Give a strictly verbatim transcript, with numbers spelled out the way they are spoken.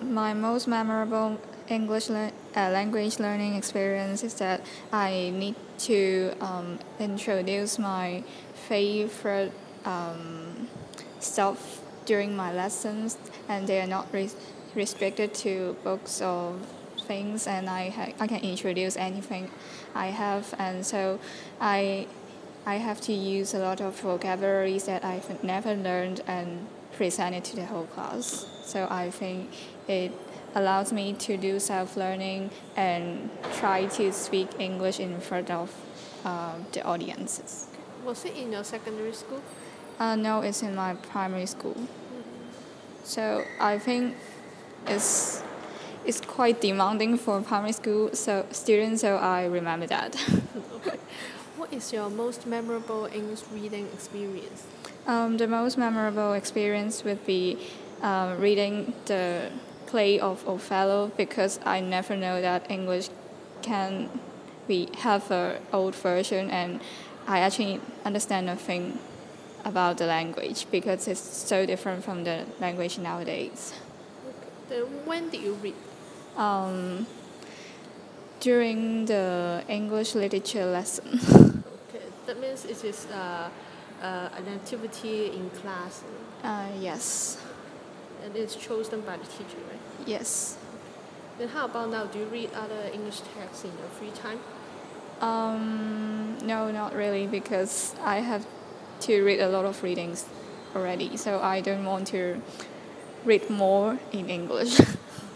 My most memorable English le- uh, language learning experience is that I need to um, introduce my favorite um, stuff during my lessons, and they are not re- restricted to books or things, and I ha- I can introduce anything I have, and so I I have to use a lot of vocabularies that I've never learned and present it to the whole class. So I think it allows me to do self-learning and try to speak English in front of uh, the audiences. Was it in your secondary school? Uh, no, it's in my primary school. So I think it's it's quite demanding for primary school so students. So I remember that. Okay. What is your most memorable English reading experience? Um, the most memorable experience would be uh, reading the play of Othello because I never know that English can be have a old version, and I actually understand nothing about the language because it's so different from the language nowadays. Then when did you read? Um, during the English literature lesson. Okay, that means it is uh, uh, an activity in class, uh, yes, and it's chosen by the teacher, right? yes. Then how about now? Do you read other English texts in your free time? Um, no, not really, because I have to read a lot of readings already, so I don't want to read more in English.